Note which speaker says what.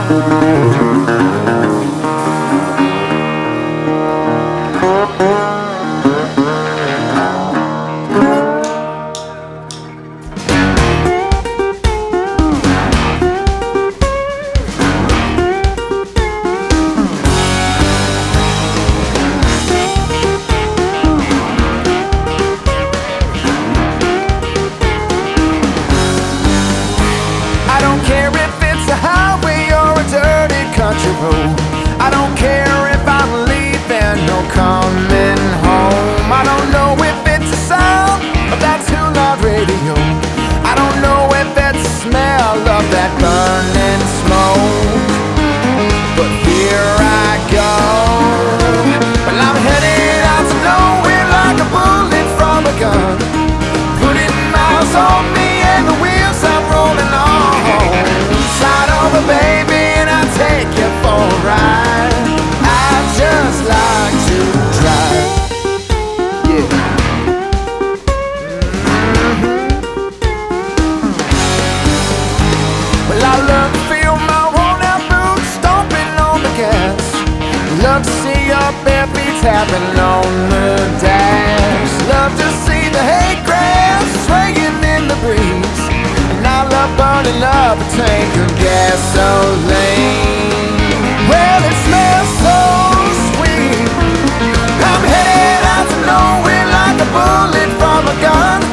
Speaker 1: I don't care if it's a highway or a dirty country road. I don't care if I'm leaving or coming home. I don't know if it's the sound of that tune-out radio. I don't know if it's the smell of that burning smoke. But here I go. Well, I'm headed out to nowhere like a bullet from a gun, putting miles on me and the wheels I'm rolling on. Side over, baby, and I'll take you for a ride. I just like to drive. Yeah. Well, I love to feel my worn-out boots stomping on the gas. Love to see your bare feet tapping on the dash. Love to see the hay grass swaying in the breeze. And I love burning up a tank of gasoline. Well, it smells so sweet. I'm headed out to nowhere like a bullet from a gun,